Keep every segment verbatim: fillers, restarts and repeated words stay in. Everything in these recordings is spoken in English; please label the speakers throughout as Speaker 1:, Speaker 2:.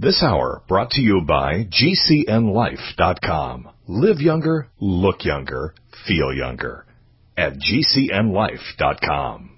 Speaker 1: This hour brought to you by G C N life dot com. Live younger, look younger, feel younger at G C N life dot com.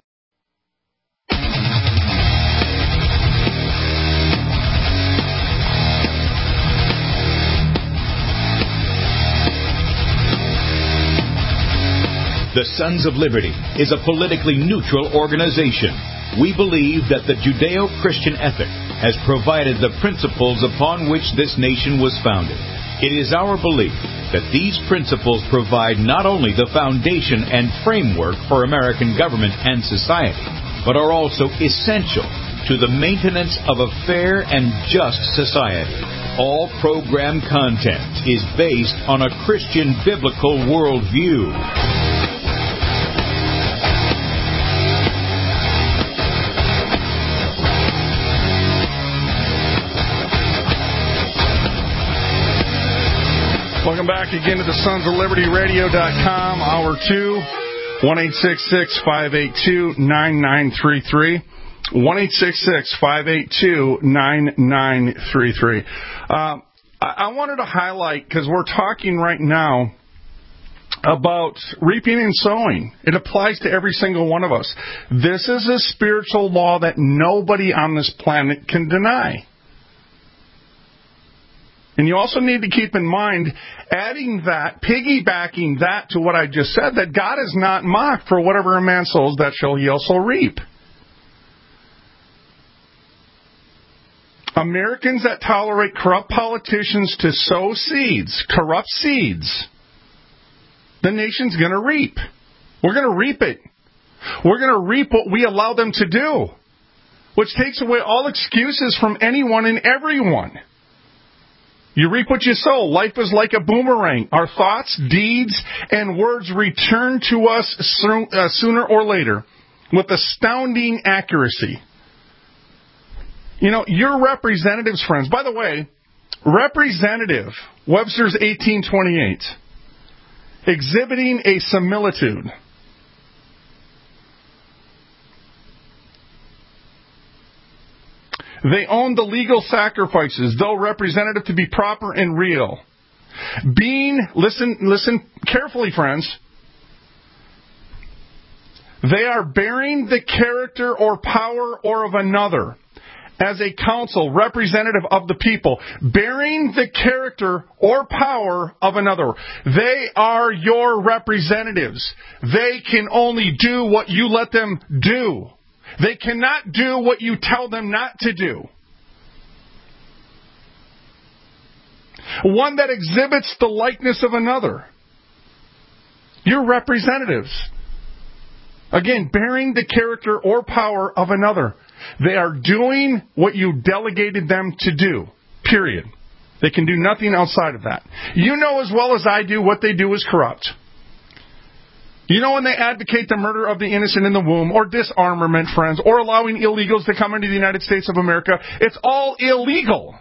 Speaker 2: The Sons of Liberty is a politically neutral organization. We believe that the Judeo-Christian ethic has provided the principles upon which this nation was founded. It is our belief that these principles provide not only the foundation and framework for American government and society, but are also essential to the maintenance of a fair and just society. All program content is based on a Christian biblical worldview.
Speaker 3: Welcome back again to the Sons of Liberty Radio dot com, hour two, one eight six six, five eight two, nine nine three three, one eight six six, five eight two, nine nine three three. Uh, I, I wanted to highlight, because we're talking right now about reaping and sowing. It applies to every single one of us. This is a spiritual law that nobody on this planet can deny. And you also need to keep in mind, adding that, piggybacking that to what I just said, that God is not mocked. For whatever a man sows, that shall he also reap. Americans that tolerate corrupt politicians to sow seeds, corrupt seeds, the nation's going to reap. We're going to reap it. We're going to reap what we allow them to do, which takes away all excuses from anyone and everyone. You reap what you sow. Life is like a boomerang. Our thoughts, deeds, and words return to us sooner or later with astounding accuracy. You know, your representatives, friends, by the way, representative, Webster's eighteen twenty-eight, exhibiting a similitude. They own the legal sacrifices, though representative to be proper and real. Being, listen, listen carefully, friends. They are bearing the character or power or of another as a council, representative of the people, bearing the character or power of another. They are your representatives. They can only do what you let them do. They cannot do what you tell them not to do. One that exhibits the likeness of another. Your representatives. Again, bearing the character or power of another. They are doing what you delegated them to do. Period. They can do nothing outside of that. You know as well as I do what they do is corrupt. You know when they advocate the murder of the innocent in the womb, or disarmament, friends, or allowing illegals to come into the United States of America, it's all illegal.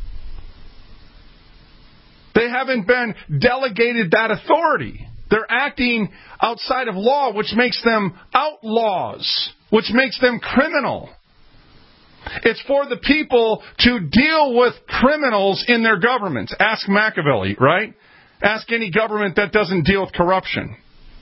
Speaker 3: They haven't been delegated that authority. They're acting outside of law, which makes them outlaws, which makes them criminal. It's for the people to deal with criminals in their governments. Ask Machiavelli, right? Ask any government that doesn't deal with corruption.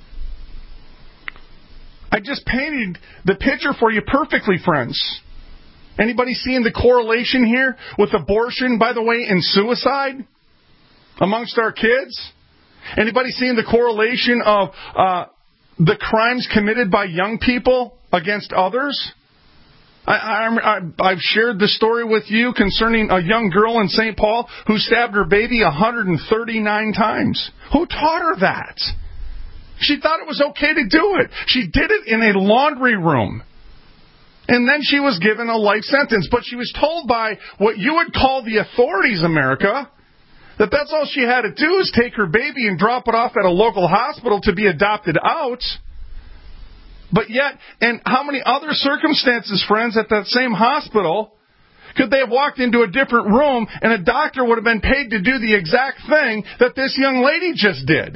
Speaker 3: I just painted the picture for you perfectly, friends. Anybody seeing the correlation here with abortion, by the way, and suicide amongst our kids? Anybody seeing the correlation of uh, the crimes committed by young people against others? I, I, I've shared the story with you concerning a young girl in Saint Paul who stabbed her baby one hundred thirty-nine times. Who taught her that? She thought it was okay to do it. She did it in a laundry room. And then she was given a life sentence. But she was told by what you would call the authorities, America, that that's all she had to do is take her baby and drop it off at a local hospital to be adopted out. But yet, in how many other circumstances, friends, at that same hospital, could they have walked into a different room and a doctor would have been paid to do the exact thing that this young lady just did?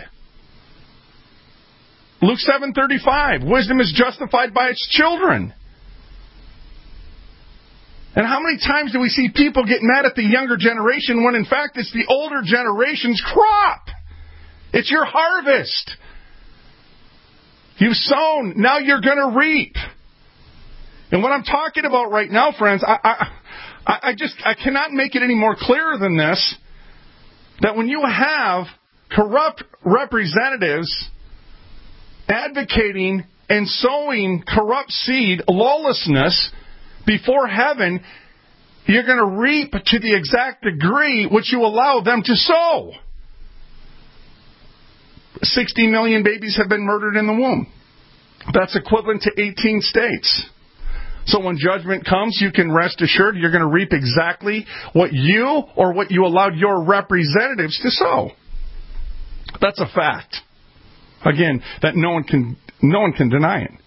Speaker 3: Luke seven thirty-five, wisdom is justified by its children. And how many times do we see people get mad at the younger generation when in fact it's the older generation's crop? It's your harvest. You've sown, now you're going to reap. And what I'm talking about right now, friends, I, I, I just I cannot make it any more clearer than this, that when you have corrupt representatives advocating and sowing corrupt seed, lawlessness, before heaven, you're going to reap to the exact degree which you allow them to sow. sixty million babies have been murdered in the womb. That's equivalent to eighteen states. So when judgment comes, you can rest assured you're going to reap exactly what you or what you allowed your representatives to sow. That's a fact. Again, that no one can no one can deny it.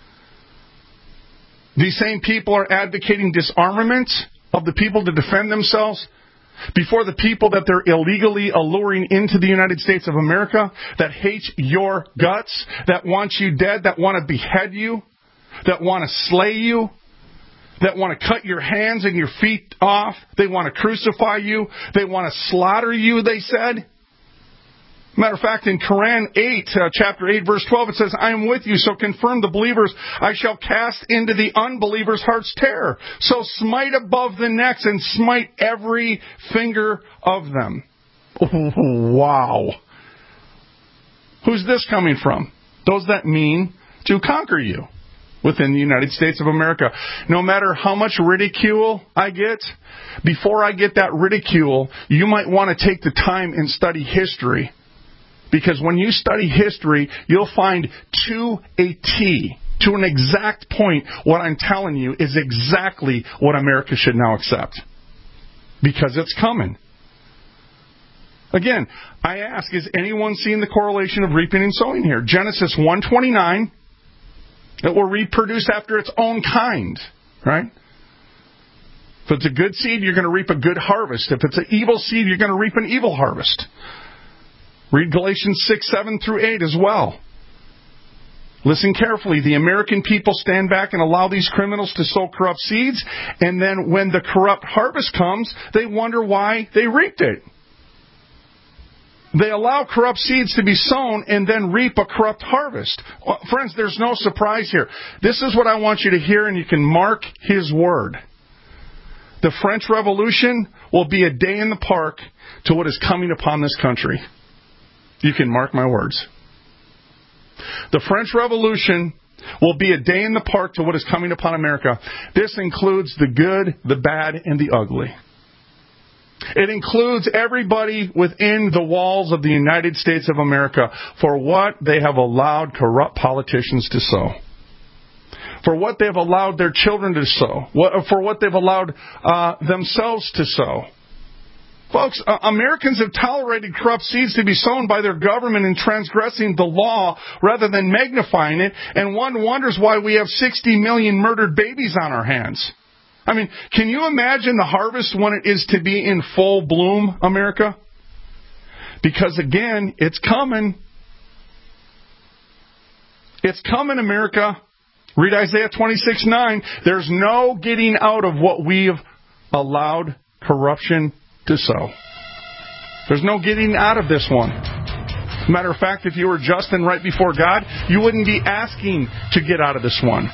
Speaker 3: These same people are advocating disarmament of the people to defend themselves before the people that they're illegally alluring into the United States of America, that hate your guts, that want you dead, that want to behead you, that want to slay you, that want to cut your hands and your feet off. They want to crucify you. They want to slaughter you, they said. Matter of fact, in Quran eight, uh, chapter eight, verse twelve, it says, I am with you, so confirm the believers. I shall cast into the unbelievers' hearts terror. So smite above the necks and smite every finger of them. Wow. Who's this coming from? Those that mean to conquer you within the United States of America. No matter how much ridicule I get, before I get that ridicule, you might want to take the time and study history. Because when you study history, you'll find to a T, to an exact point, what I'm telling you is exactly what America should now accept. Because it's coming. Again, I ask, is anyone seeing the correlation of reaping and sowing here? Genesis one twenty-nine, it will reproduce after its own kind, right? If it's a good seed, you're going to reap a good harvest. If it's an evil seed, you're going to reap an evil harvest. Read Galatians six, seven through eight as well. Listen carefully. The American people stand back and allow these criminals to sow corrupt seeds, and then when the corrupt harvest comes, they wonder why they reaped it. They allow corrupt seeds to be sown and then reap a corrupt harvest. Well, friends, there's no surprise here. This is what I want you to hear, and you can mark His word. The French Revolution will be a day in the park to what is coming upon this country. You can mark my words. The French Revolution will be a day in the park to what is coming upon America. This includes the good, the bad, and the ugly. It includes everybody within the walls of the United States of America for what they have allowed corrupt politicians to sow. For what they've allowed their children to sow. For what they've allowed uh, themselves to sow. Folks, uh, Americans have tolerated corrupt seeds to be sown by their government in transgressing the law rather than magnifying it, and one wonders why we have sixty million murdered babies on our hands. I mean, can you imagine the harvest when it is to be in full bloom, America? Because again, it's coming. It's coming, America. Read Isaiah twenty-six nine. There's no getting out of what we've allowed corruption to sow. There's no getting out of this one. Matter of fact, if you were just and right before God, you wouldn't be asking to get out of this one.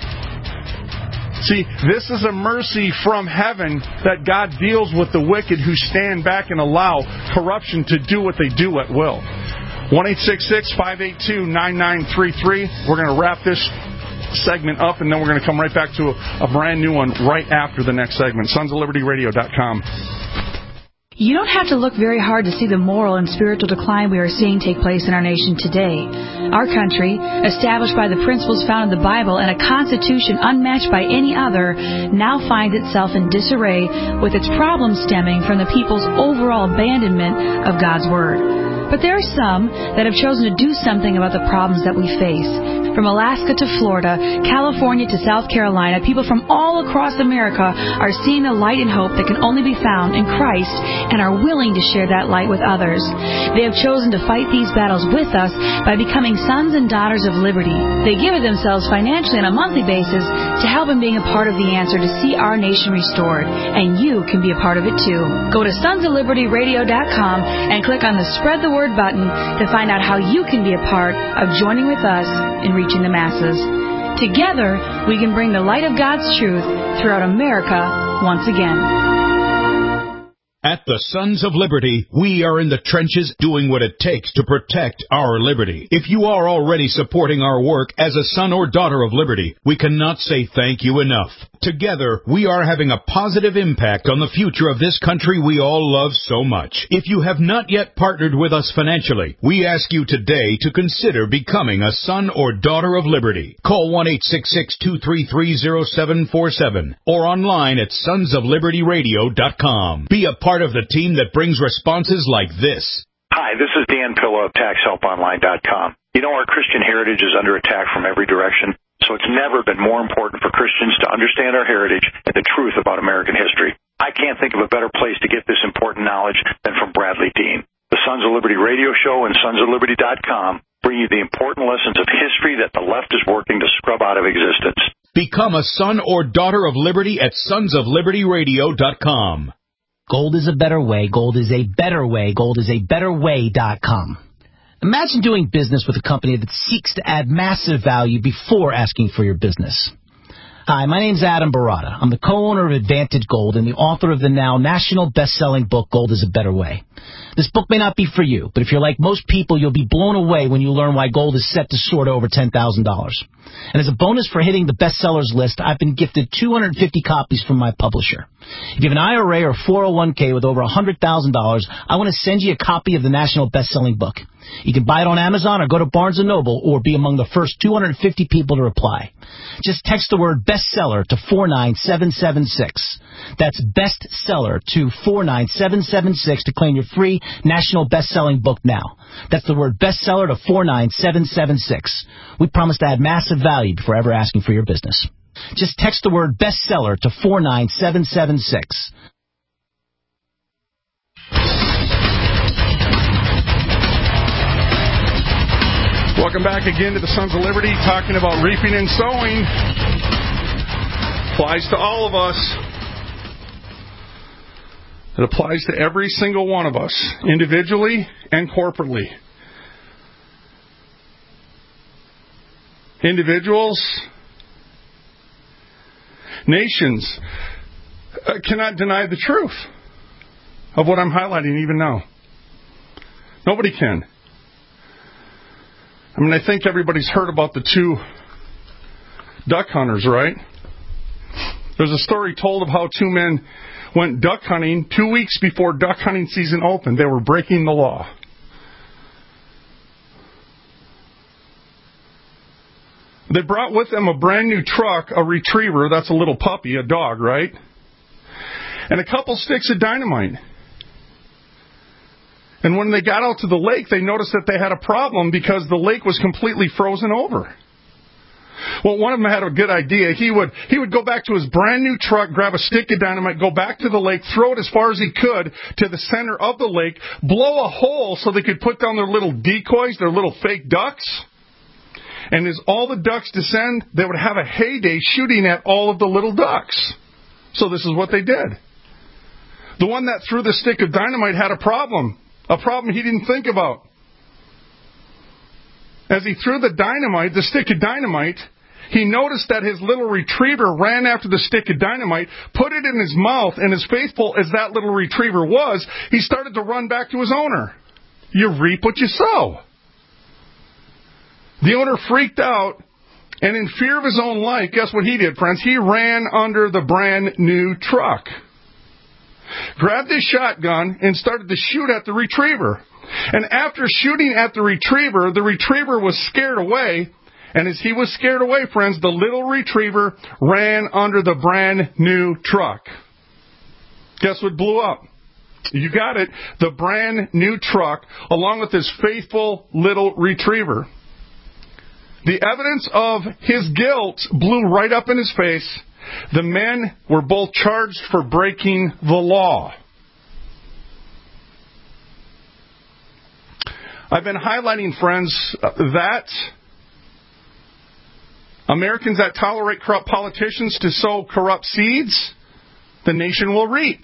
Speaker 3: See, this is a mercy from heaven that God deals with the wicked who stand back and allow corruption to do what they do at will. one eight six six, five eight two, nine nine three three. We're going to wrap this segment up, and then we're going to come right back to a, a brand new one right after the next segment. sons of liberty radio dot com.
Speaker 4: You don't have to look very hard to see the moral and spiritual decline we are seeing take place in our nation today. Our country, established by the principles found in the Bible and a constitution unmatched by any other, now finds itself in disarray with its problems stemming from the people's overall abandonment of God's Word. But there are some that have chosen to do something about the problems that we face. From Alaska to Florida, California to South Carolina, people from all across America are seeing the light and hope that can only be found in Christ and are willing to share that light with others. They have chosen to fight these battles with us by becoming sons and daughters of liberty. They give of themselves financially on a monthly basis to help in being a part of the answer to see our nation restored. And you can be a part of it too. Go to sons of liberty radio dot com and click on the Spread the Word button to find out how you can be a part of joining with us in reaching the masses. Together, we can bring the light of God's truth throughout America once again.
Speaker 2: At the Sons of Liberty, we are in the trenches doing what it takes to protect our liberty. If you are already supporting our work as a son or daughter of liberty, we cannot say thank you enough. Together, we are having a positive impact on the future of this country we all love so much. If you have not yet partnered with us financially, we ask you today to consider becoming a son or daughter of liberty. Call one eight six six, two three three, zero seven four seven or online at sons of liberty radio dot com. Be a part of the team that brings responses like this.
Speaker 5: Hi, this is Dan Pillow of tax help online dot com. You know, our Christian heritage is under attack from every direction, so it's never been more important for Christians to understand our heritage and the truth about American history. I can't think of a better place to get this important knowledge than from Bradley Dean. The Sons of Liberty radio show and sons of liberty dot com bring you the important lessons of history that the left is working to scrub out of existence.
Speaker 2: Become a son or daughter of liberty at sons of liberty radio dot com.
Speaker 6: Gold is a better way. Gold is a better way. Gold is a better way dot com. Imagine doing business with a company that seeks to add massive value before asking for your business. Hi, my name's Adam Barata. I'm the co-owner of Advantage Gold and the author of the now national best-selling book, Gold is a Better Way. This book may not be for you, but if you're like most people, you'll be blown away when you learn why gold is set to soar to over ten thousand dollars. And as a bonus for hitting the bestsellers list, I've been gifted two hundred fifty copies from my publisher. If you have an I R A or four oh one k with over one hundred thousand dollars, I want to send you a copy of the national best-selling book. You can buy it on Amazon or go to Barnes and Noble or be among the first two hundred fifty people to reply. Just text the word bestseller to four nine seven seven six. That's bestseller to four nine seven seven six to claim your free national best-selling book now. That's the word bestseller to four nine seven seven six. We promise to add massive value before ever asking for your business. Just text the word bestseller to four nine seven seven six.
Speaker 3: Welcome back again to the Sons of Liberty, talking about reaping and sowing. Applies to all of us. It applies to every single one of us, individually and corporately. Individuals, nations uh, cannot deny the truth of what I'm highlighting even now. Nobody can. I mean, I think everybody's heard about the two duck hunters, right? There's a story told of how two men went duck hunting two weeks before duck hunting season opened. They were breaking the law. They brought with them a brand new truck, a retriever, that's a little puppy, a dog, right? And a couple sticks of dynamite. And when they got out to the lake, they noticed that they had a problem because the lake was completely frozen over. Well, one of them had a good idea. He would he would go back to his brand new truck, grab a stick of dynamite, go back to the lake, throw it as far as he could to the center of the lake, blow a hole so they could put down their little decoys, their little fake ducks. And as all the ducks descend, they would have a heyday shooting at all of the little ducks. So this is what they did. The one that threw the stick of dynamite had a problem. A problem he didn't think about. As he threw the dynamite, the stick of dynamite, he noticed that his little retriever ran after the stick of dynamite, put it in his mouth, and as faithful as that little retriever was, he started to run back to his owner. You reap what you sow. The owner freaked out, and in fear of his own life, guess what he did, friends? He ran under the brand new truck. Grabbed his shotgun and started to shoot at the retriever. And after shooting at the retriever, the retriever was scared away. And as he was scared away, friends, the little retriever ran under the brand new truck. Guess what blew up? You got it. The brand new truck, along with his faithful little retriever. The evidence of his guilt blew right up in his face. The men were both charged for breaking the law. I've been highlighting, friends, that Americans that tolerate corrupt politicians to sow corrupt seeds, the nation will reap.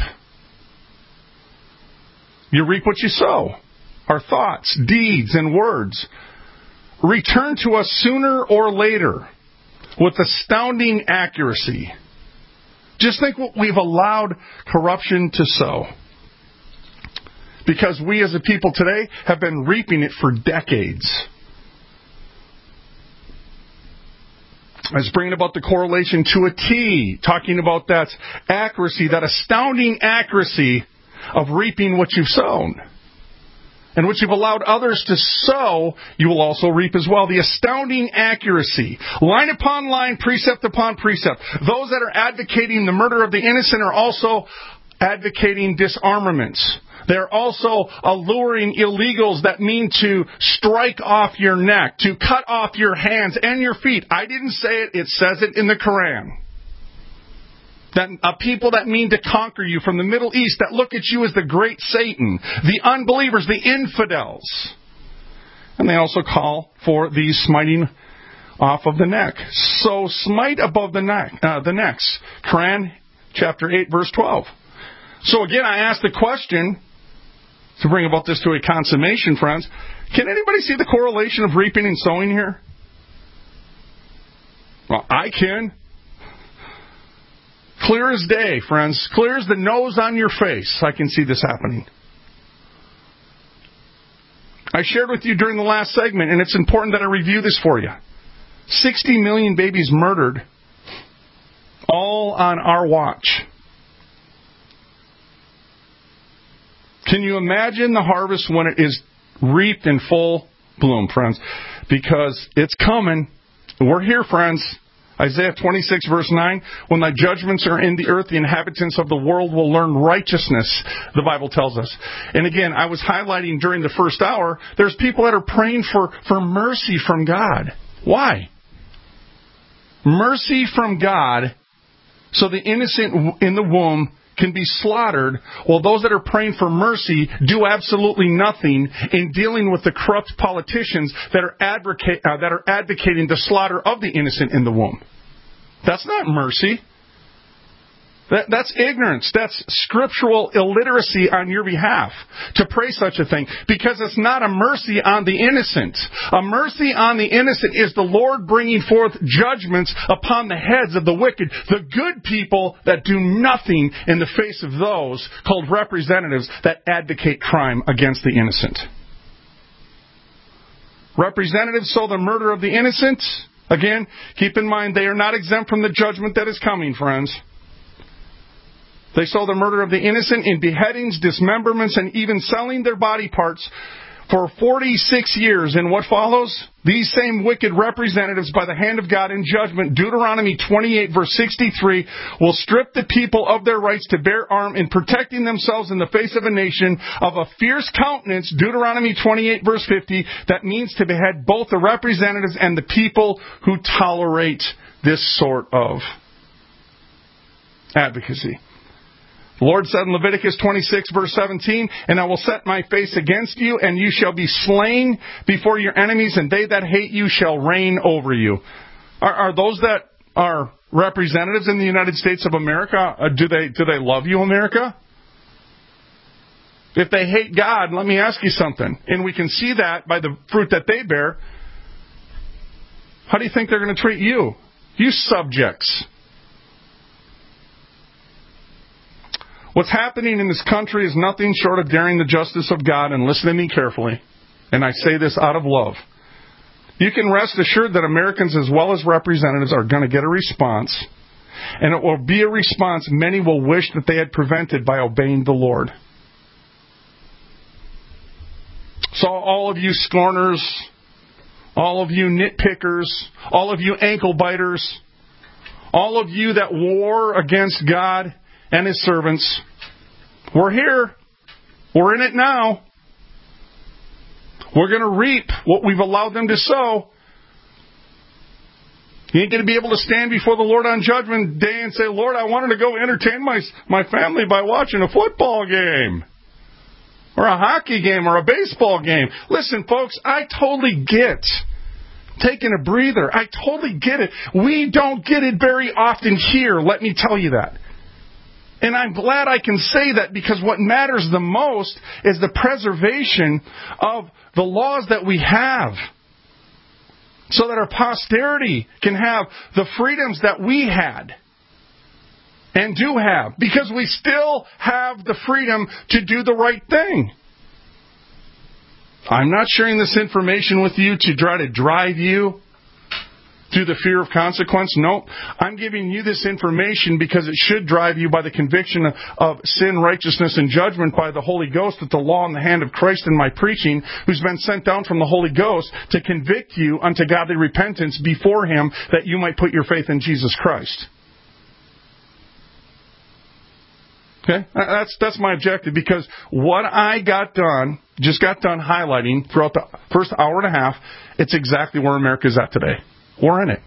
Speaker 3: You reap what you sow. Our thoughts, deeds, and words return to us sooner or later with astounding accuracy. Just think what we've allowed corruption to sow. Because we as a people today have been reaping it for decades. I was bringing about the correlation to a T, talking about that accuracy, that astounding accuracy of reaping what you've sown. And what you've allowed others to sow, you will also reap as well. The astounding accuracy. Line upon line, precept upon precept. Those that are advocating the murder of the innocent are also advocating disarmaments. They're also alluring illegals that mean to strike off your neck, to cut off your hands and your feet. I didn't say it. It says it in the Quran. That a people that mean to conquer you from the Middle East, that look at you as the great Satan, the unbelievers, the infidels. And they also call for the smiting off of the neck. So smite above the neck, uh, the necks. Quran chapter eight, verse twelve. So again, I ask the question, to bring about this to a consummation, friends, can anybody see the correlation of reaping and sowing here? Well, I can. Clear as day, friends. Clear as the nose on your face, I can see this happening. I shared with you during the last segment, and it's important that I review this for you. sixty million babies murdered, all on our watch. Can you imagine the harvest when it is reaped in full bloom, friends? Because it's coming. We're here, friends. Isaiah twenty-six, verse nine, when thy judgments are in the earth, the inhabitants of the world will learn righteousness, the Bible tells us. And again, I was highlighting during the first hour, there's people that are praying for, for mercy from God. Why? Mercy from God, so the innocent in the womb can be slaughtered, while those that are praying for mercy do absolutely nothing in dealing with the corrupt politicians that are advocate, uh, that are advocating the slaughter of the innocent in the womb. That's not mercy. That, that's ignorance. That's scriptural illiteracy on your behalf to pray such a thing, because it's not a mercy on the innocent. A mercy on the innocent is the Lord bringing forth judgments upon the heads of the wicked, the good people that do nothing in the face of those called representatives that advocate crime against the innocent. Representatives sow the murder of the innocent. Again, keep in mind they are not exempt from the judgment that is coming, friends. They sow the murder of the innocent in beheadings, dismemberments, and even selling their body parts for forty-six years. And what follows? These same wicked representatives, by the hand of God in judgment, Deuteronomy twenty-eight, verse sixty-three, will strip the people of their rights to bear arms in protecting themselves in the face of a nation of a fierce countenance, Deuteronomy twenty-eight, verse fifty, that means to behead both the representatives and the people who tolerate this sort of advocacy. The Lord said in Leviticus twenty-six, verse seventeen, and I will set my face against you, and you shall be slain before your enemies, and they that hate you shall reign over you. Are, are those that are representatives in the United States of America, uh, do they do they love you, America? If they hate God, let me ask you something, and we can see that by the fruit that they bear. How do you think they're going to treat you? You subjects. What's happening in this country is nothing short of daring the justice of God, and listen to me carefully, and I say this out of love. You can rest assured that Americans as well as representatives are going to get a response, and it will be a response many will wish that they had prevented by obeying the Lord. So all of you scorners, all of you nitpickers, all of you ankle biters, all of you that war against God and His servants, we're here. We're in it now. We're going to reap what we've allowed them to sow. You ain't going to be able to stand before the Lord on Judgment Day and say, Lord, I wanted to go entertain my, my family by watching a football game or a hockey game or a baseball game. Listen, folks, I totally get taking a breather. I totally get it. We don't get it very often here, let me tell you that. And I'm glad I can say that, because what matters the most is the preservation of the laws that we have, so that our posterity can have the freedoms that we had and do have, because we still have the freedom to do the right thing. I'm not sharing this information with you to try to drive you to the fear of consequence. No, I'm giving you this information because it should drive you by the conviction of, of sin, righteousness, and judgment by the Holy Ghost, with the law in the hand of Christ in my preaching, who's been sent down from the Holy Ghost to convict you unto godly repentance before Him, that you might put your faith in Jesus Christ. Okay? That's, that's my objective, because what I got done, just got done highlighting throughout the first hour and a half, it's exactly where America's at today. We're in it.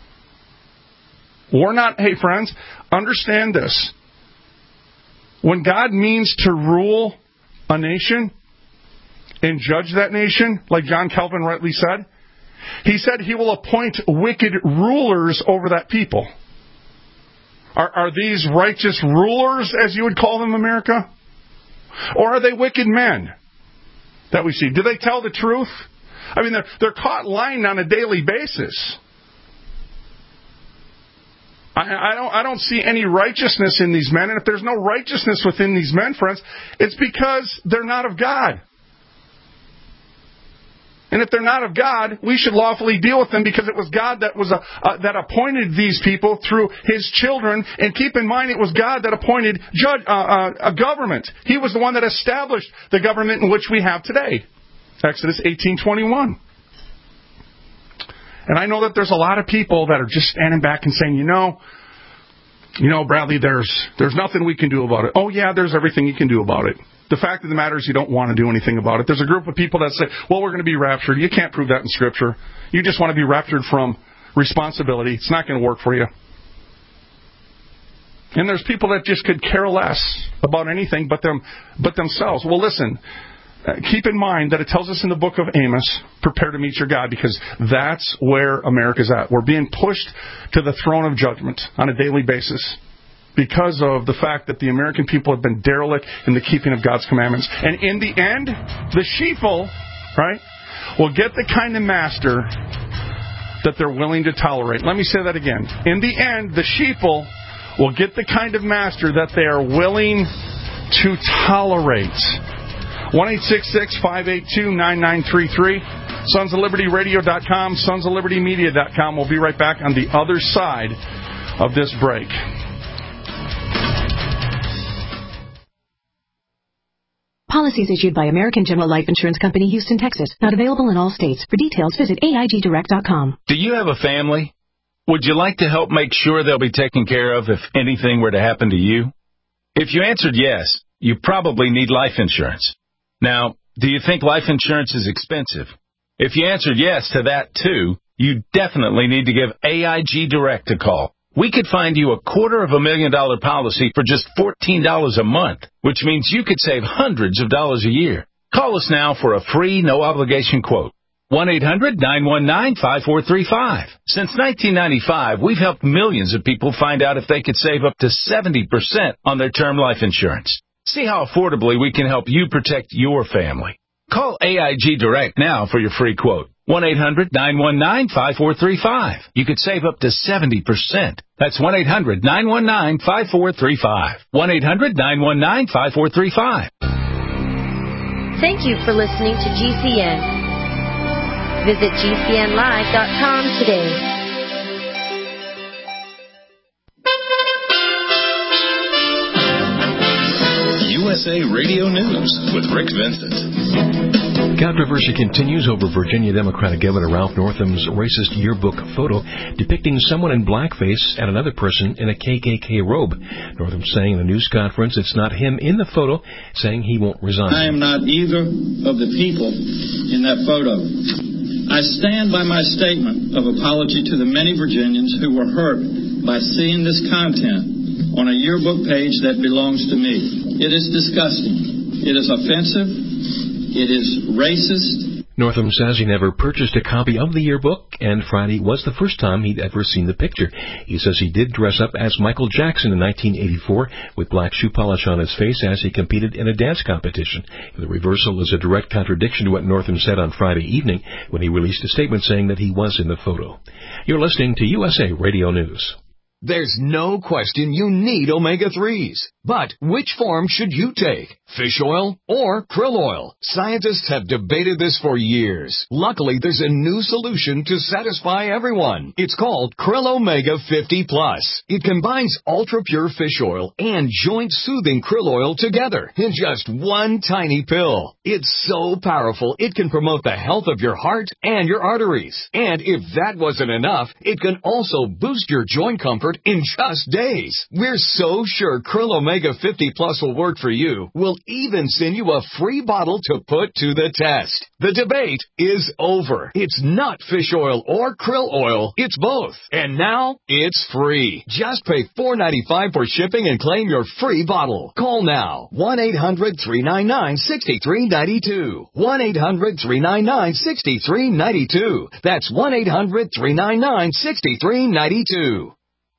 Speaker 3: We're not, hey friends, understand this. When God means to rule a nation and judge that nation, like John Calvin rightly said, He said He will appoint wicked rulers over that people. Are, are these righteous rulers, as you would call them, America? Or are they wicked men that we see? Do they tell the truth? I mean, they're, they're caught lying on a daily basis. I, I don't I don't see any righteousness in these men. And if there's no righteousness within these men, friends, it's because they're not of God. And if they're not of God, we should lawfully deal with them, because it was God that was a, uh, that appointed these people through His children. And keep in mind, it was God that appointed judge, uh, uh, a government. He was the one that established the government in which we have today. Exodus eighteen twenty-one. And I know that there's a lot of people that are just standing back and saying, you know, you know, Bradley, there's there's nothing we can do about it. Oh, yeah, there's everything you can do about it. The fact of the matter is you don't want to do anything about it. There's a group of people that say, well, we're going to be raptured. You can't prove that in Scripture. You just want to be raptured from responsibility. It's not going to work for you. And there's people that just could care less about anything but them, but themselves. Well, listen, uh, keep in mind that it tells us in the book of Amos, prepare to meet your God, because that's where America's at. We're being pushed to the throne of judgment on a daily basis, because of the fact that the American people have been derelict in the keeping of God's commandments. And in the end, the sheeple, right, will get the kind of master that they're willing to tolerate. Let me say that again. In the end, the sheeple will get the kind of master that they are willing to tolerate. one eight six six, five eight two, nine nine three three. sons of liberty radio dot com, sons of liberty media dot com. We'll be right back on the other side of this break.
Speaker 7: Policies issued by American General Life Insurance Company, Houston, Texas. Not available in all states. For details, visit A I G direct dot com.
Speaker 2: Do you have a family? Would you like to help make sure they'll be taken care of if anything were to happen to you? If you answered yes, you probably need life insurance. Now, do you think life insurance is expensive? If you answered yes to that too, you definitely need to give A I G Direct a call. We could find you a quarter of a million dollar policy for just fourteen dollars a month, which means you could save hundreds of dollars a year. Call us now for a free, no-obligation quote. one eight hundred, nine one nine, five four three five. Since nineteen ninety-five, we've helped millions of people find out if they could save up to seventy percent on their term life insurance. See how affordably we can help you protect your family. Call A I G Direct now for your free quote. one eight hundred, nine one nine, five four three five. You could save up to seventy percent. That's one eight hundred, nine one nine, five four three five. one eight hundred, nine one nine, five four three five.
Speaker 8: Thank you for listening to G C N. Visit G C N live dot com today.
Speaker 1: U S
Speaker 9: S A Radio News with Rick Vincent.
Speaker 10: Controversy continues over Virginia Democratic Governor Ralph Northam's racist yearbook photo depicting someone in blackface and another person in a K K K robe. Northam saying in a news conference it's not him in the photo, saying he won't resign.
Speaker 11: I am not either of the people in that photo. I stand by my statement of apology to the many Virginians who were hurt by seeing this content on a yearbook page that belongs to me. It is disgusting. It is offensive. It is racist.
Speaker 10: Northam says he never purchased a copy of the yearbook, and Friday was the first time he'd ever seen the picture. He says he did dress up as Michael Jackson in nineteen eighty-four with black shoe polish on his face as he competed in a dance competition. The reversal is a direct contradiction to what Northam said on Friday evening when he released a statement saying that he was in the photo. You're listening to U S A Radio News.
Speaker 12: There's no question you need omega threes. But which form should you take? Fish oil or krill oil? Scientists have debated this for years. Luckily, there's a new solution to satisfy everyone. It's called Krill Omega fifty plus. It combines ultra-pure fish oil and joint-soothing krill oil together in just one tiny pill. It's so powerful, it can promote the health of your heart and your arteries. And if that wasn't enough, it can also boost your joint comfort in just days. We're so sure Krill Omega fifty plus will work for you. We'll even send you a free bottle to put to the test. The debate is over. It's not fish oil or krill oil. It's both. And now it's free. Just pay four dollars and ninety-five cents for shipping and claim your free bottle. Call now. one eight hundred three nine nine six three nine two. one eight hundred three nine nine six three nine two. That's one eight hundred three nine nine six three nine two.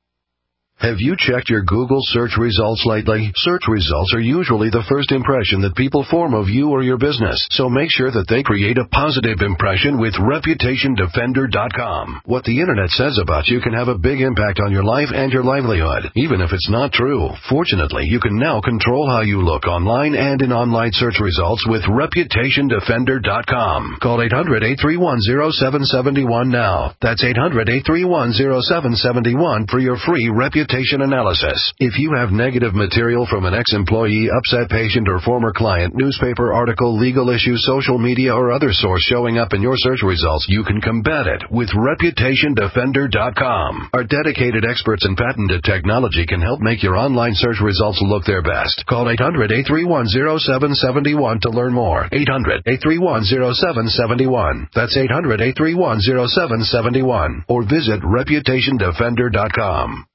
Speaker 13: Have you checked your Google search results lately? Search results are usually the first impression that people form of you or your business, so make sure that they create a positive impression with Reputation Defender dot com. What the Internet says about you can have a big impact on your life and your livelihood, even if it's not true. Fortunately, you can now control how you look online and in online search results with Reputation Defender dot com. Call eight hundred eight three one zero seven seven one now. That's eight hundred eight three one zero seven seven one for your free Reputation analysis. If you have negative material from an ex-employee, upset patient, or former client, newspaper article, legal issue, social media, or other source showing up in your search results, you can combat it with Reputation Defender dot com. Our dedicated experts in patented technology can help make your online search results look their best. Call eight hundred eight three one zero seven seven one to learn more. eight hundred eight three one zero seven seven one. That's eight hundred eight three one zero seven seven one. Or visit Reputation Defender dot com.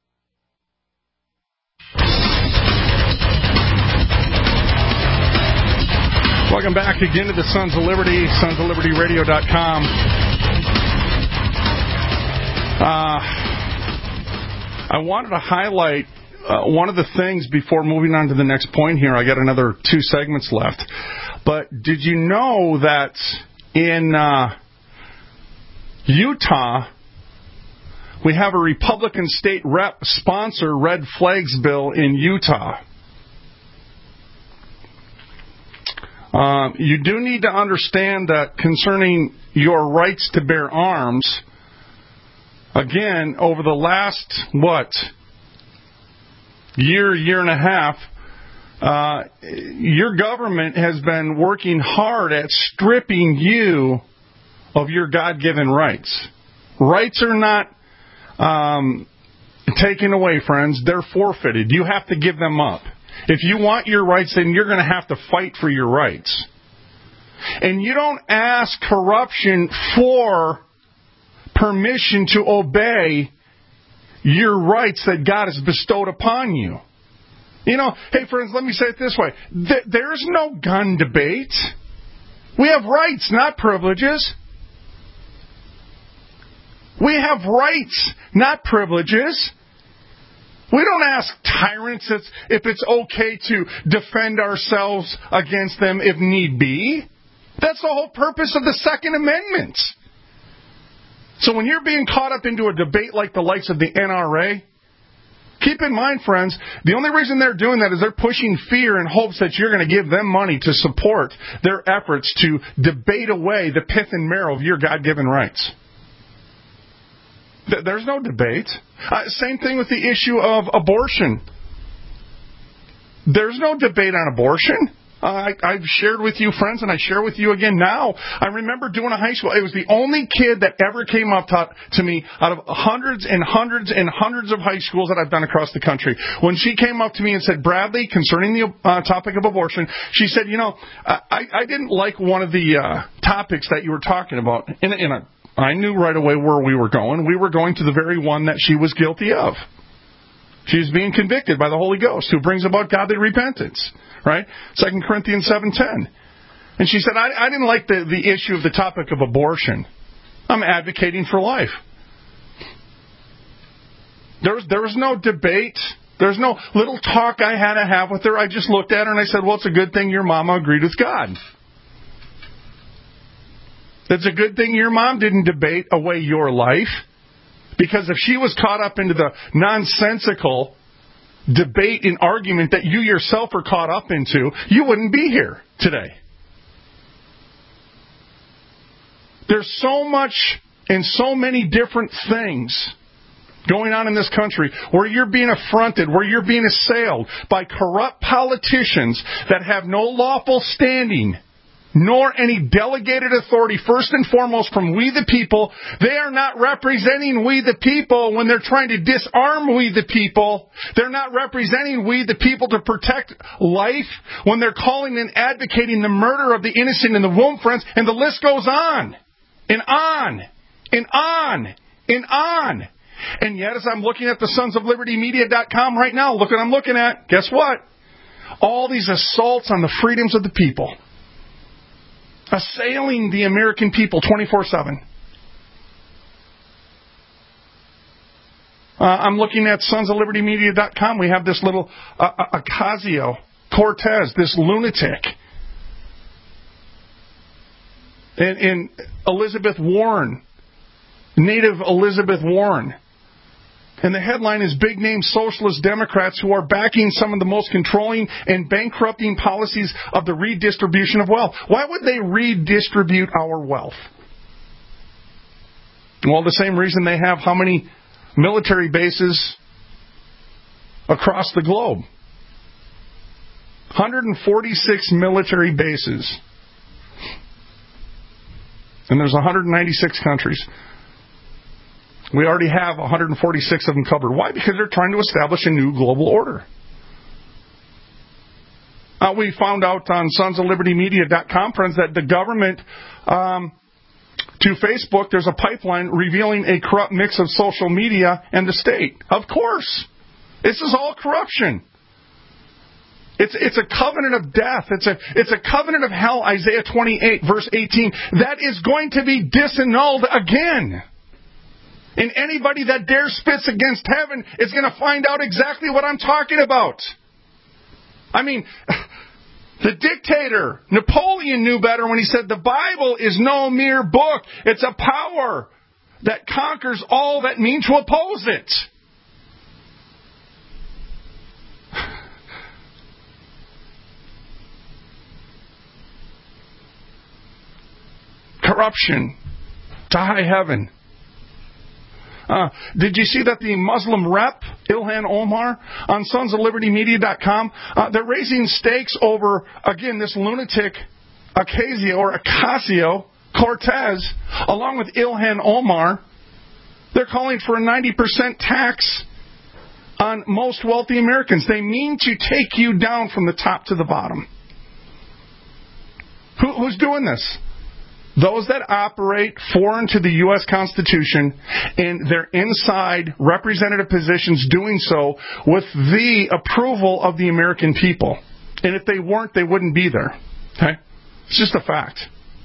Speaker 3: Welcome back again to the Sons of Liberty, Sons of Liberty Radio dot com. Uh, I wanted to highlight uh, one of the things before moving on to the next point here. I got another two segments left. But did you know that in uh, Utah, we have a Republican state rep sponsor red flags bill in Utah? Um, you do need to understand that concerning your rights to bear arms, again, over the last, what, year, year and a half, uh, your government has been working hard at stripping you of your God-given rights. Rights are not um, taken away, friends. They're forfeited. You have to give them up. If you want your rights, then you're going to have to fight for your rights. And you don't ask corruption for permission to obey your rights that God has bestowed upon you. You know, hey friends, let me say it this way. There's no gun debate. We have rights, not privileges. We have rights, not privileges. We don't ask tyrants if it's okay to defend ourselves against them if need be. That's the whole purpose of the Second Amendment. So when you're being caught up into a debate like the likes of the N R A, keep in mind, friends, the only reason they're doing that is they're pushing fear in hopes that you're going to give them money to support their efforts to debate away the pith and marrow of your God-given rights. There's no debate. Uh, same thing with the issue of abortion. there's no debate on abortion. Uh, I, I've shared with you, friends, and I share with you again now. I remember doing a high school. It was the only kid that ever came up to, to me out of hundreds and hundreds and hundreds of high schools that I've done across the country. When she came up to me and said, Bradley, concerning the uh, topic of abortion, she said, you know, I, I didn't like one of the uh, topics that you were talking about. In, in a, I knew right away where we were going. We were going to the very one that she was guilty of. She was being convicted by the Holy Ghost, who brings about godly repentance. Right? Second Corinthians seven ten. And she said, I, I didn't like the, the issue of the topic of abortion. I'm advocating for life. There was, there was no debate. There was no little talk I had to have with her. I just looked at her and I said, well, it's a good thing your mama agreed with God. It's a good thing your mom didn't debate away your life. Because if she was caught up into the nonsensical debate and argument that you yourself are caught up into, you wouldn't be here today. There's so much and so many different things going on in this country where you're being affronted, where you're being assailed by corrupt politicians that have no lawful standing, nor any delegated authority, first and foremost from we the people. They are not representing we the people when they're trying to disarm we the people. They're not representing we the people to protect life when they're calling and advocating the murder of the innocent in the womb, friends, and the list goes on and on and on and on. And yet, as I'm looking at the sons of liberty media dot com right now, look what I'm looking at. Guess what? All these assaults on the freedoms of the people. Assailing the American people twenty-four seven. Uh, I'm looking at sons of liberty media dot com. We have this little uh, Ocasio-Cortez, this lunatic. And, and Elizabeth Warren, native Elizabeth Warren. And the headline is Big Name Socialist Democrats who are backing some of the most controlling and bankrupting policies of the redistribution of wealth. Why would they redistribute our wealth? Well, the same reason they have how many military bases across the globe? one hundred forty-six military bases. And there's one hundred ninety-six countries. We already have one hundred forty-six of them covered. Why? Because they're trying to establish a new global order. Uh, we found out on sons of liberty media dot com, friends, that the government, um, to Facebook, there's a pipeline revealing a corrupt mix of social media and the state. Of course. This is all corruption. It's, it's a covenant of death. It's a, it's a covenant of hell, Isaiah twenty-eight, verse eighteen, that is going to be disannulled again. And anybody that dares spits against heaven is going to find out exactly what I'm talking about. I mean, the dictator, Napoleon, knew better when he said the Bible is no mere book. It's a power that conquers all that mean to oppose it. Corruption to high heaven. Uh, did you see that the Muslim rep, Ilhan Omar, on sons of liberty media dot com, uh, they're raising stakes over, again, this lunatic Ocasio or Ocasio-Cortez, along with Ilhan Omar. They're calling for a ninety percent tax on most wealthy Americans. They mean to take you down from the top to the bottom. Who, who's doing this? Those that operate foreign to the U S Constitution, and they're inside representative positions doing so with the approval of the American people. And if they weren't, they wouldn't be there. Okay? It's just a fact.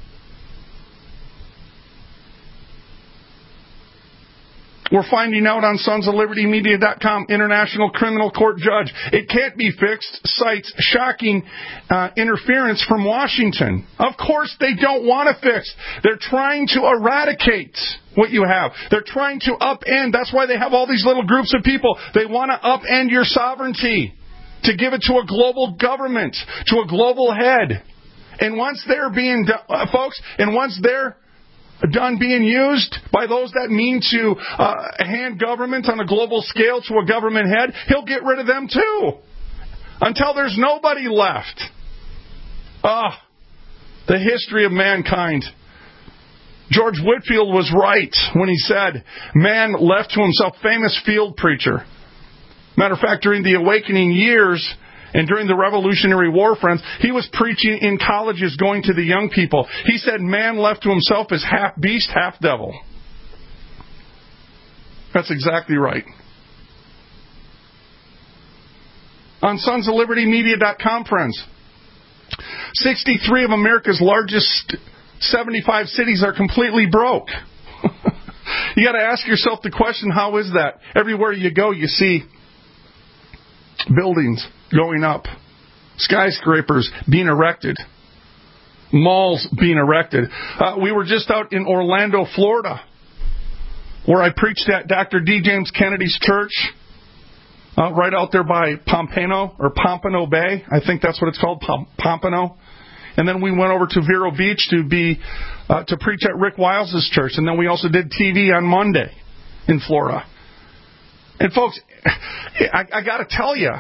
Speaker 3: We're finding out on sons of liberty media dot com, International Criminal Court judge. It can't be fixed. Cites shocking uh, interference from Washington. Of course they don't want to fix. They're trying to eradicate what you have. They're trying to upend. That's why they have all these little groups of people. They want to upend your sovereignty, to give it to a global government, to a global head. And once they're being, uh, folks, and once they're done being used by those that mean to uh, hand government on a global scale to a government head, he'll get rid of them too. until there's nobody left. Ah, the history of mankind. George Whitefield was right when he said, man left to himself, famous field preacher. Matter of fact, during the awakening years and during the Revolutionary War, friends, he was preaching in colleges, going to the young people. He said, man left to himself is half beast, half devil. That's exactly right. On sons of liberty media dot com, friends, sixty-three of America's largest seventy-five cities are completely broke. You got to ask yourself the question, how is that? Everywhere you go, you see buildings going up, skyscrapers being erected, malls being erected. Uh, we were just out in Orlando, Florida, where I preached at Doctor D. James Kennedy's church, uh, right out there by Pompano, or Pompano Bay. I think that's what it's called, Pom- Pompano. And then we went over to Vero Beach to be uh, to preach at Rick Wiles' church. And then we also did T V on Monday in Florida. And folks, I, I got to tell you,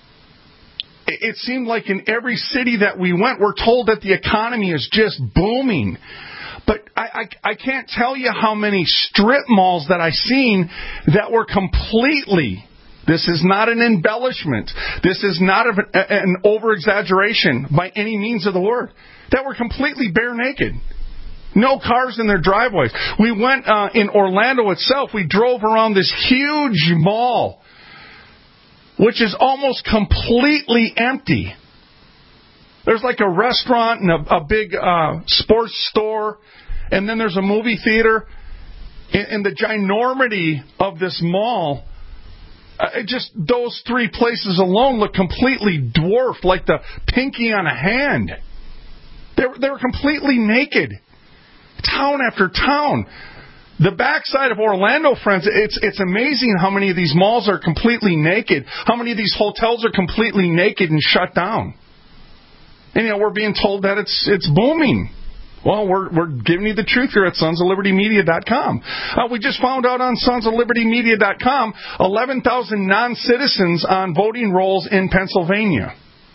Speaker 3: it, it seemed like in every city that we went, we're told that the economy is just booming. But I, I, I can't tell you how many strip malls that I've seen that were completely, this is not an embellishment, this is not a, an over-exaggeration by any means of the word, that were completely bare naked. No cars in their driveways. We went uh, in Orlando itself, we drove around this huge mall, which is almost completely empty. There's like a restaurant and a, a big uh, sports store, and then there's a movie theater. And, and the ginormity of this mall, uh, just those three places alone look completely dwarfed, like the pinky on a hand. They were, they were completely naked. Town after town. The backside of Orlando, friends, it's it's amazing how many of these malls are completely naked. How many of these hotels are completely naked and shut down. And, you know, we're being told that it's it's booming. Well, we're we're giving you the truth here at sons of liberty media dot com. Uh, we just found out on sons of liberty media dot com, eleven thousand non-citizens on voting rolls in Pennsylvania.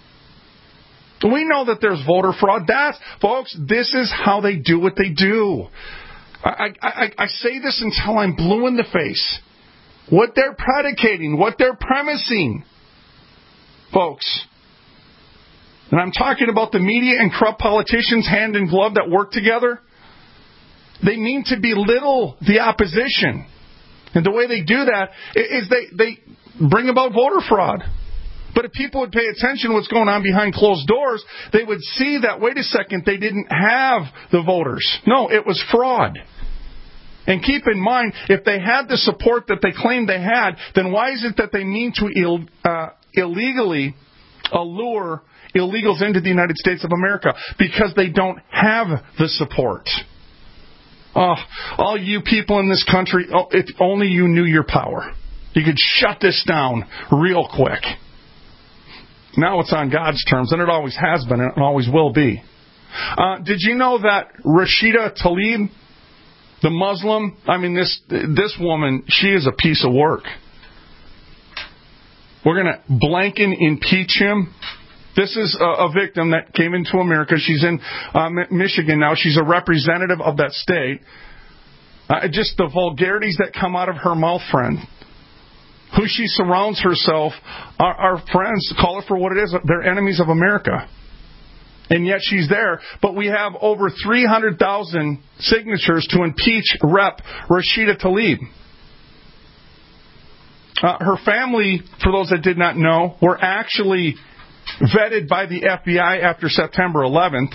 Speaker 3: We know that there's voter fraud. That's, folks, this is how they do what they do. I, I, I say this until I'm blue in the face. What they're predicating, what they're premising, folks. And I'm talking about the media and corrupt politicians hand in glove that work together. They mean to belittle the opposition. And the way they do that is they, they bring about voter fraud. But if people would pay attention to what's going on behind closed doors, they would see that, wait a second, they didn't have the voters. No, it was fraud. And keep in mind, if they had the support that they claimed they had, then why is it that they mean to Ill, uh, illegally allure illegals into the United States of America? Because they don't have the support. Oh, all you people in this country, oh, if only you knew your power. You could shut this down real quick. Now it's on God's terms, and it always has been, and it always will be. Uh, did you know that Rashida Tlaib, the Muslim, I mean, this this woman, she is a piece of work. We're going to blanket impeach him. This is a, a victim that came into America. She's in uh, Michigan now. She's a representative of that state. Uh, just the vulgarities that come out of her mouth, friend. Who she surrounds herself, our, our friends, call it for what it is, they're enemies of America. And yet she's there. But we have over three hundred thousand signatures to impeach Rep Rashida Tlaib. Uh, her family, for those that did not know, were actually vetted by the F B I after September eleventh.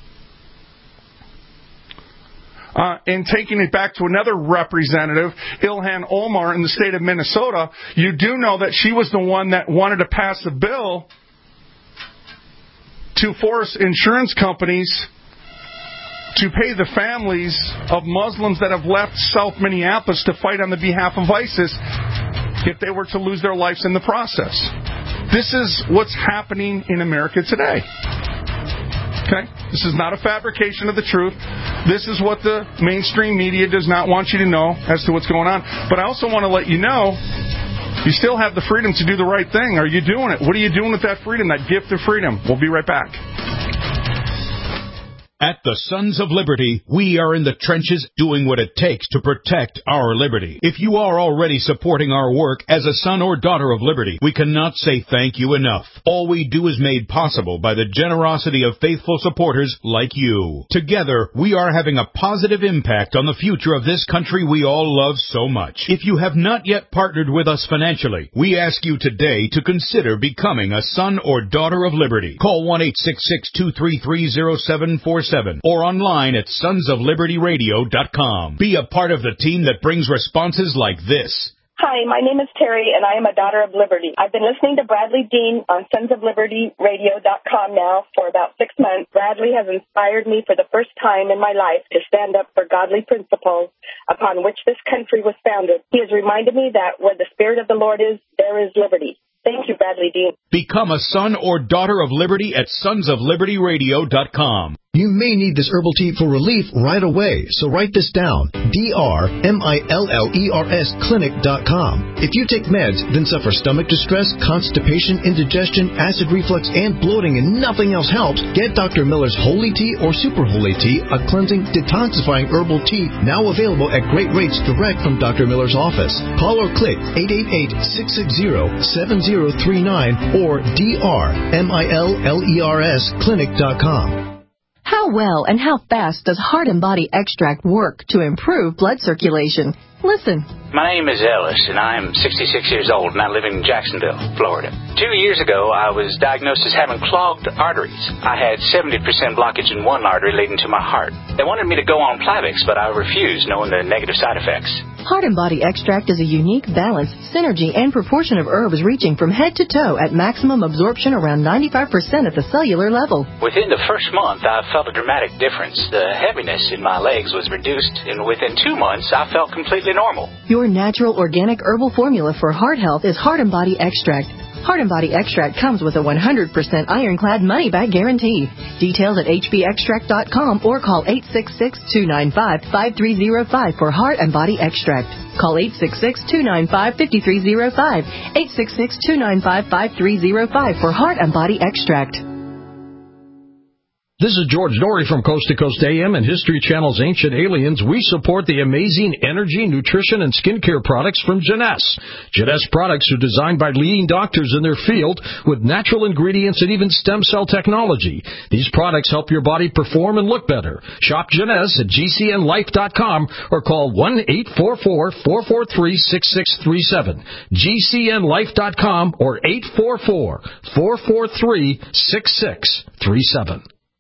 Speaker 3: Uh, and taking it back to another representative, Ilhan Omar in the state of Minnesota, you do know that she was the one that wanted to pass a bill to force insurance companies to pay the families of Muslims that have left South Minneapolis to fight on the behalf of ISIS if they were to lose their lives in the process. This is what's happening in America today. Okay? This is not a fabrication of the truth. This is what the mainstream media does not want you to know as to what's going on. But I also want to let you know You still have the freedom to do the right thing. Are you doing it? What are you doing with that freedom, that gift of freedom? We'll be right back.
Speaker 2: At the Sons of Liberty, we are in the trenches doing what it takes to protect our liberty. If you are already supporting our work as a son or daughter of liberty, we cannot say thank you enough. All we do is made possible by the generosity of faithful supporters like you. Together, we are having a positive impact on the future of this country we all love so much. If you have not yet partnered with us financially, we ask you today to consider becoming a son or daughter of liberty. Call one eight six six, two three three, zero seven four seven or online at sons of liberty radio dot com. Be a part of the team that brings responses like this.
Speaker 14: Hi, my name is Terry, and I am a daughter of liberty. I've been listening to Bradley Dean on sons of liberty radio dot com now for about six months. Bradley has inspired me for the first time in my life to stand up for godly principles upon which this country was founded. He has reminded me that where the Spirit of the Lord is, there is liberty. Thank you, Bradley Dean.
Speaker 2: Become a son or daughter of liberty at sons of liberty radio dot com.
Speaker 15: You may need this herbal tea for relief right away, so write this down. D R M I L L E R S clinic dot com. If you take meds, then suffer stomach distress, constipation, indigestion, acid reflux, and bloating, and nothing else helps, get Doctor Miller's Holy Tea or Super Holy Tea, a cleansing, detoxifying herbal tea, now available at great rates direct from Doctor Miller's office. Call or click eight eight eight, six six zero, seven zero three nine or D R M I L L E R S clinic dot com.
Speaker 16: How well and how fast does Heart and Body Extract work to improve blood circulation? Listen.
Speaker 17: My name is Ellis, and I'm sixty-six years old, and I live in Jacksonville, Florida. Two years ago, I was diagnosed as having clogged arteries. I had seventy percent blockage in one artery leading to my heart. They wanted me to go on Plavix, but I refused, knowing the negative side effects.
Speaker 16: Heart and Body Extract is a unique balance, synergy, and proportion of herbs reaching from head to toe at maximum absorption around ninety-five percent at the cellular level.
Speaker 17: Within the first month, I felt a dramatic difference. The heaviness in my legs was reduced, and within two months, I felt completely normal.
Speaker 16: Your natural organic herbal formula for heart health is Heart and Body Extract. Heart and Body Extract comes with a one hundred percent ironclad money-back guarantee. Details at h b extract dot com or call eight six six, two nine five, five three zero five for Heart and Body Extract. Call eight six six, two nine five, five three zero five, eight six six, two nine five, five three zero five for Heart and Body Extract.
Speaker 18: This is George Norrie from Coast to Coast A M and History Channel's Ancient Aliens. We support the amazing energy, nutrition, and skincare products from Jeunesse. Jeunesse products are designed by leading doctors in their field with natural ingredients and even stem cell technology. These products help your body perform and look better. Shop Jeunesse at G C N life dot com or call one eight four four, four four three, six six three seven. G C N life dot com or eight four four, four four three, six six three seven.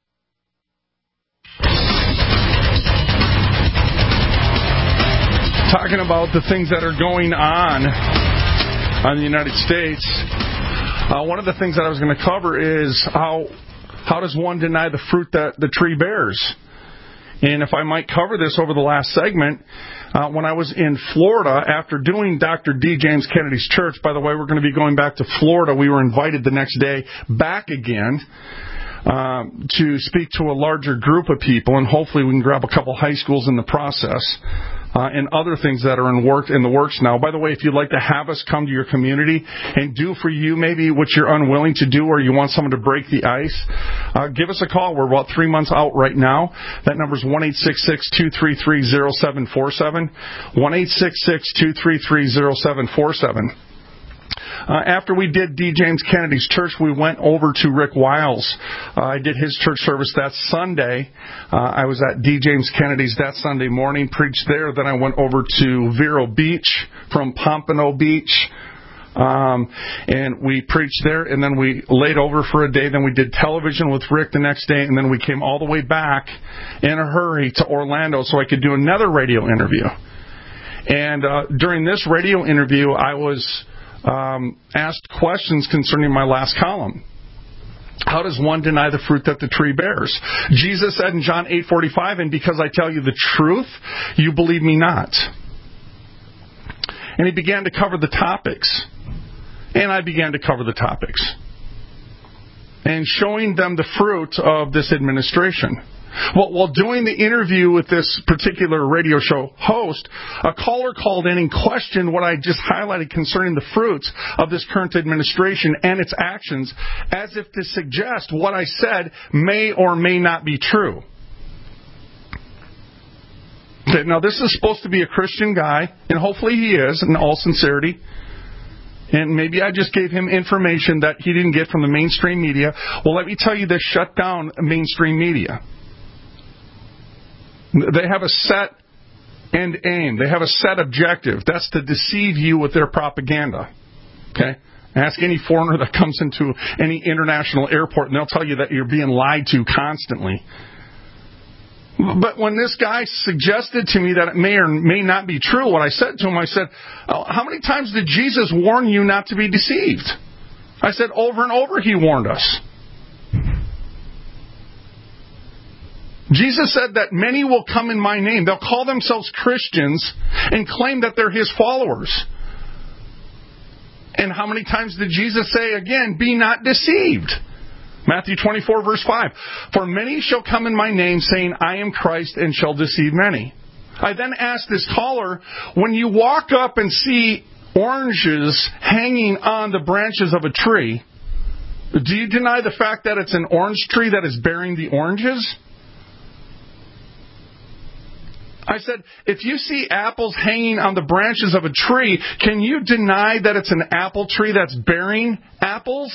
Speaker 3: Talking about the things that are going on in the United States, uh, one of the things that I was going to cover is how how does one deny the fruit that the tree bears? And if I might cover this over the last segment, uh, when I was in Florida after doing Doctor D. James Kennedy's church, by the way, we're going to be going back to Florida. We were invited the next day back again. Um, to speak to a larger group of people, and hopefully we can grab a couple high schools in the process, uh, and other things that are in work in the works now. By the way, if you'd like to have us come to your community and do for you maybe what you're unwilling to do, or you want someone to break the ice, uh, give us a call. We're about three months out right now. That number is one eight six six, two three three, zero seven four seven, one eight six six, two three three, zero seven four seven. Uh, after we did D. James Kennedy's church, we went over to Rick Wiles. Uh, I did his church service that Sunday. Uh, I was at D. James Kennedy's that Sunday morning, preached there. Then I went over to Vero Beach from Pompano Beach. Um, and we preached there, and then we laid over for a day. Then we did television with Rick the next day, and then we came all the way back in a hurry to Orlando so I could do another radio interview. And uh, during this radio interview, I was um, asked questions concerning my last column. How does one deny the fruit that the tree bears? Jesus said in John eight forty-five, and because I tell you the truth, you believe me not. And he began to cover the topics. And I began to cover the topics. and showing them the fruit of this administration. Well, while doing the interview with this particular radio show host, a caller called in and questioned what I just highlighted concerning the fruits of this current administration and its actions, as if to suggest what I said may or may not be true. Okay, now, this is supposed to be a Christian guy, and hopefully he is, in all sincerity. And maybe I just gave him information that he didn't get from the mainstream media. Well, let me tell you, this shut down mainstream media. They have a set end aim. They have a set objective. That's to deceive you with their propaganda. Okay? Ask any foreigner that comes into any international airport, and they'll tell you that you're being lied to constantly. But when this guy suggested to me that it may or may not be true, what I said to him, I said, oh, how many times did Jesus warn you not to be deceived? I said, over and over he warned us. Jesus said that many will come in my name. They'll call themselves Christians and claim that they're his followers. And how many times did Jesus say again, be not deceived? Matthew twenty-four, verse five. For many shall come in my name, saying, I am Christ, and shall deceive many. I then asked this caller, when you walk up and see oranges hanging on the branches of a tree, do you deny the fact that it's an orange tree that is bearing the oranges? I said, if you see apples hanging on the branches of a tree, can you deny that it's an apple tree that's bearing apples?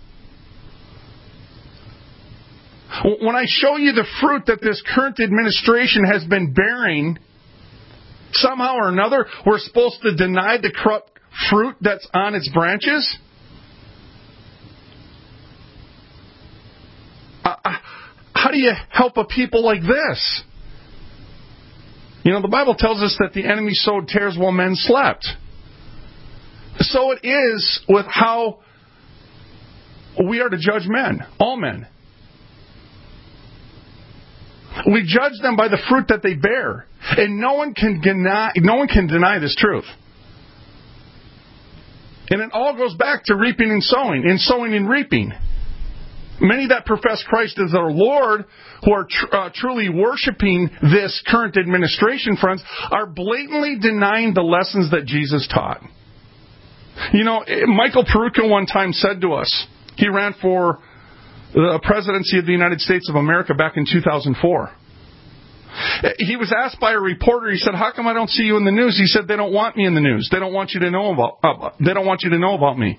Speaker 3: When I show you the fruit that this current administration has been bearing, somehow or another, we're supposed to deny the corrupt fruit that's on its branches? Uh, how do you help a people like this? You know, the Bible tells us that the enemy sowed tares while men slept. So it is with how we are to judge men, all men. We judge them by the fruit that they bear. And no one can deny, no one can deny this truth. And it all goes back to reaping and sowing, and sowing and reaping. Many that profess Christ as their Lord, who are tr- uh, truly worshiping this current administration, friends, are blatantly denying the lessons that Jesus taught. You know, Michael Peroutka one time said to us, he ran for the presidency of the United States of America back in two thousand four. He was asked by a reporter, he said, how come I don't see you in the news? He said, they don't want me in the news. They don't want you to know about, uh, they don't want you to know about me.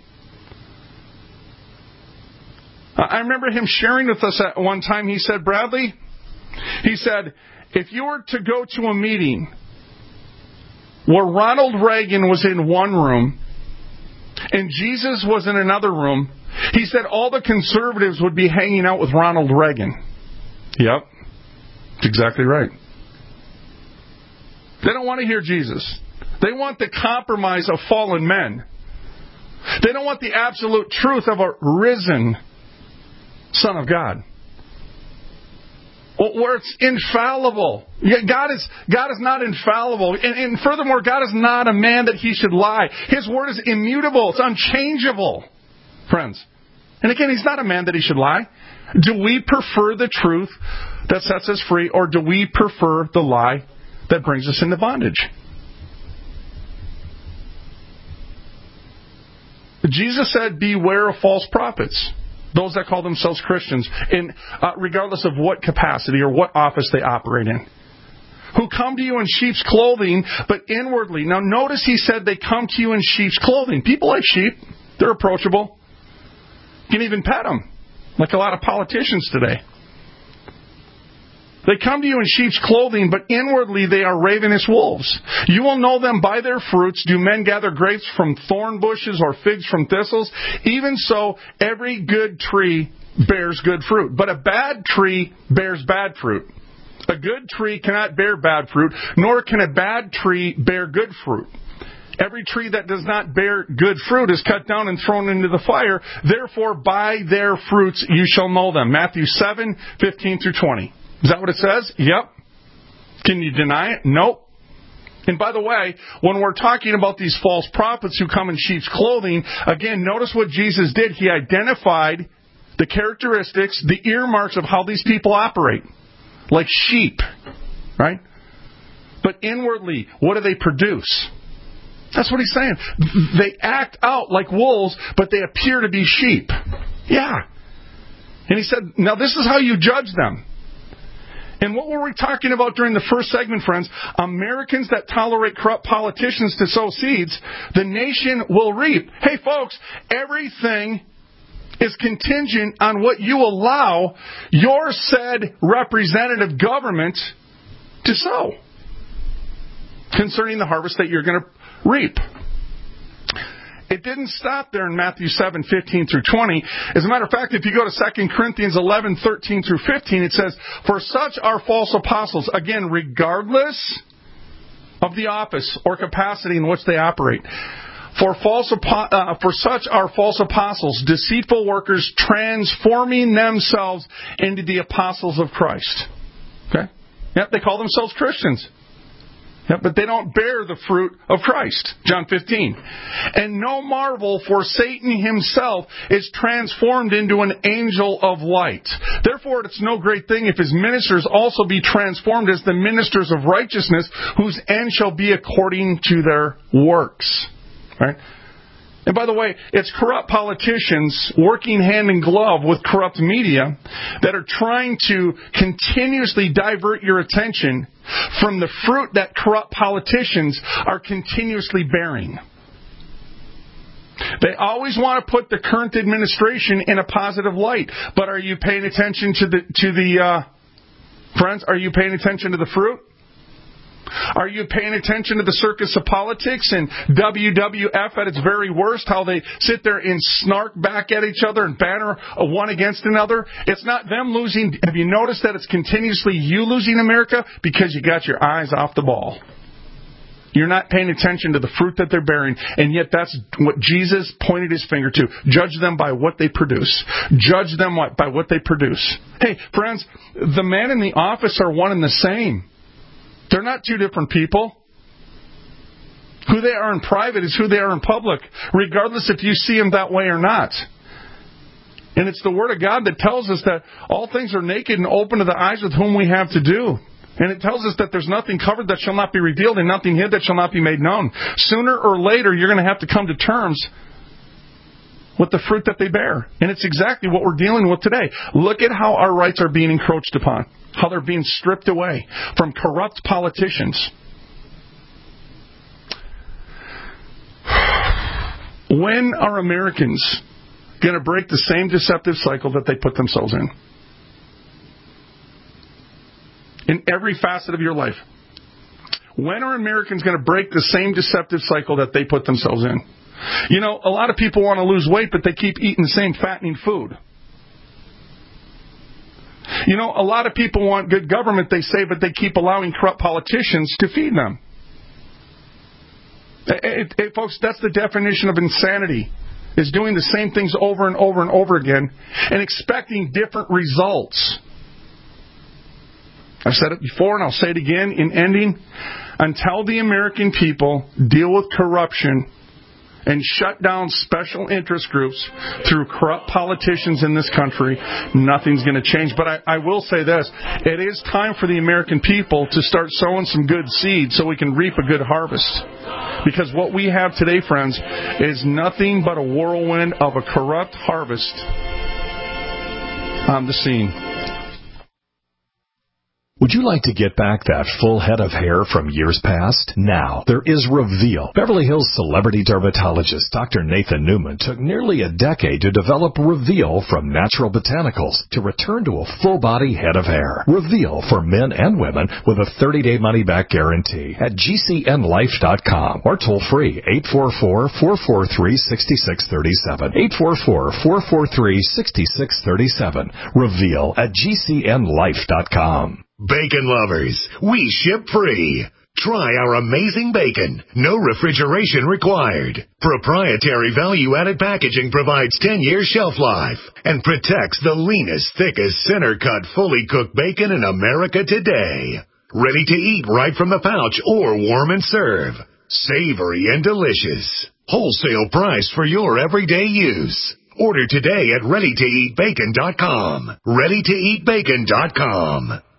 Speaker 3: I remember him sharing with us at one time, he said, Bradley, he said, if you were to go to a meeting where Ronald Reagan was in one room and Jesus was in another room, he said all the conservatives would be hanging out with Ronald Reagan. Yep, that's exactly right. They don't want to hear Jesus. They want the compromise of fallen men. They don't want the absolute truth of a risen Son of God, where it's infallible. God is God is not infallible. And, and furthermore, God is not a man that he should lie. His word is immutable. It's unchangeable, friends. And again, he's not a man that he should lie. Do we prefer the truth that sets us free, or do we prefer the lie that brings us into bondage? Jesus said, beware of false prophets. Those that call themselves Christians, in, uh, regardless of what capacity or what office they operate in, who come to you in sheep's clothing, but inwardly. Now notice he said they come to you in sheep's clothing. People like sheep. They're approachable. You can even pet them, like a lot of politicians today. They come to you in sheep's clothing, but inwardly they are ravenous wolves. You will know them by their fruits. Do men gather grapes from thorn bushes or figs from thistles? Even so, every good tree bears good fruit, but a bad tree bears bad fruit. A good tree cannot bear bad fruit, nor can a bad tree bear good fruit. Every tree that does not bear good fruit is cut down and thrown into the fire. Therefore, by their fruits you shall know them. Matthew seven, fifteen through twenty. Is that what it says? Yep. Can you deny it? Nope. And by the way, when we're talking about these false prophets who come in sheep's clothing, again, notice what Jesus did. He identified the characteristics, the earmarks of how these people operate. Like sheep, right? But inwardly, what do they produce? That's what he's saying. They act out like wolves, but they appear to be sheep. Yeah. And he said, now this is how you judge them. And what were we talking about during the first segment, friends? Americans that tolerate corrupt politicians to sow seeds, the nation will reap. Hey, folks, everything is contingent on what you allow your said representative government to sow concerning the harvest that you're going to reap. It didn't stop there in Matthew seven, fifteen through twenty. As a matter of fact, if you go to Second Corinthians eleven, thirteen through fifteen, it says, for such are false apostles, again, regardless of the office or capacity in which they operate. For false, uh, for such are false apostles, deceitful workers, transforming themselves into the apostles of Christ. Okay? Yep, they call themselves Christians. Yep, but they don't bear the fruit of Christ. John fifteen. And no marvel, for Satan himself is transformed into an angel of light. Therefore, it's no great thing if his ministers also be transformed as the ministers of righteousness, whose end shall be according to their works. Right? And by the way, it's corrupt politicians working hand in glove with corrupt media that are trying to continuously divert your attention from the fruit that corrupt politicians are continuously bearing. They always want to put the current administration in a positive light. But are you paying attention to the, to the uh, friends, are you paying attention to the fruit? Are you paying attention to the circus of politics and W W F at its very worst, how they sit there and snark back at each other and banter one against another? It's not them losing. Have you noticed that it's continuously you losing, America? Because you got your eyes off the ball. You're not paying attention to the fruit that they're bearing, and yet that's what Jesus pointed his finger to. Judge them by what they produce. Judge them what? By what they produce. Hey, friends, the man in the office are one and the same. They're not two different people. Who they are in private is who they are in public, regardless if you see them that way or not. And it's the Word of God that tells us that all things are naked and open to the eyes with whom we have to do. And it tells us that there's nothing covered that shall not be revealed and nothing hid that shall not be made known. Sooner or later, you're going to have to come to terms with the fruit that they bear. And it's exactly what we're dealing with today. Look at how our rights are being encroached upon. How they're being stripped away from corrupt politicians. When are Americans going to break the same deceptive cycle that they put themselves in? In every facet of your life. When are Americans going to break the same deceptive cycle that they put themselves in? You know, a lot of people want to lose weight, but they keep eating the same fattening food. You know, a lot of people want good government, they say, but they keep allowing corrupt politicians to feed them. Hey, hey, folks, that's the definition of insanity, is doing the same things over and over and over again and expecting different results. I've said it before and I'll say it again in ending. Until the American people deal with corruption and shut down special interest groups through corrupt politicians in this country, nothing's going to change. But I, I will say this. It is time for the American people to start sowing some good seeds so we can reap a good harvest. Because what we have today, friends, is nothing but a whirlwind of a corrupt harvest on the scene.
Speaker 1: Would you like to get back that full head of hair from years past? Now, there is Reveal. Beverly Hills celebrity dermatologist Doctor Nathan Newman took nearly a decade to develop Reveal from natural botanicals to return to a full-body head of hair. Reveal for men and women with a thirty-day money-back guarantee at G C N life dot com or toll-free eight four four, four four three, six six three seven. eight four four, four four three, six six three seven. Reveal at G C N life dot com.
Speaker 19: Bacon lovers, we ship free. Try our amazing bacon. No refrigeration required. Proprietary value-added packaging provides ten years shelf life and protects the leanest, thickest, center-cut, fully cooked bacon in America today. Ready to eat right from the pouch or warm and serve. Savory and delicious. Wholesale price for your everyday use. Order today at ready to eat bacon dot com. ready to eat bacon dot com.